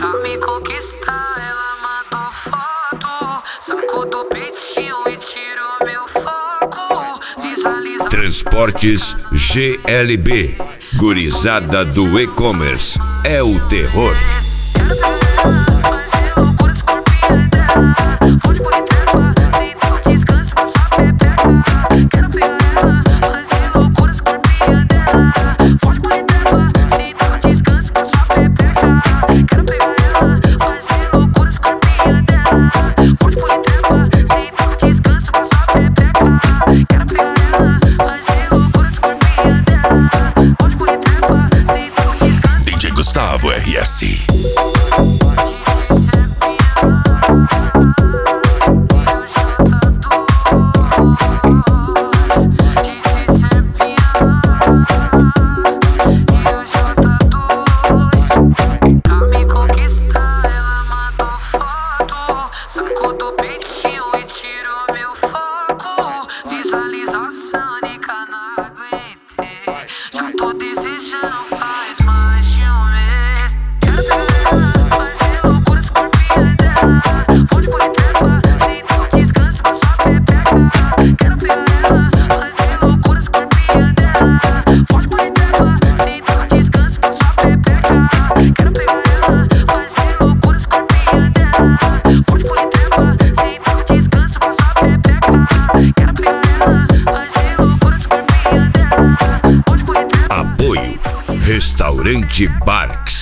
Pra me conquistar, ela mandou foto. Saco do peitinho e tirou meu foco. Visualiza Transportes GLB, gurizada do e-commerce, é o terror. fazer loucura com o corpinho dela. Fonte politepa, sem ter um descanso pra sua pepeca. Quero pegar ela, fazer loucura com o corpinho dela. Fonte politepa, sem ter um descanso pra sua pepeca. Quero pegar ela, fazer loucura com o corpinho dela. Fonte politepa, sem ter um descanso pra sua pepeca. Quero pegar ela, fazer loucura com o corpinho dela. Fonte politepa, sem ter um descanso. DJ Gustavo RS. Visualização, Nica, não aguentei. Já tô desejando faz mais de um mês. Quero pegar ela, fazer loucuras com o corpinho dela. Fonte politepa, sem ter um descanso pra sua pepeca. Quero pegar ela, fazer loucuras com o corpinho dela. Fonte politepa, sem ter um descanso pra sua pepeca. Quero pegar ela, fazer loucuras com o corpinho dela. Fonte politepa, sem ter um descanso pra sua pepeca. Quero pegar ela, fazer loucuras com o corpinho dela. Fonte politepa. Apoio Restaurante Barks.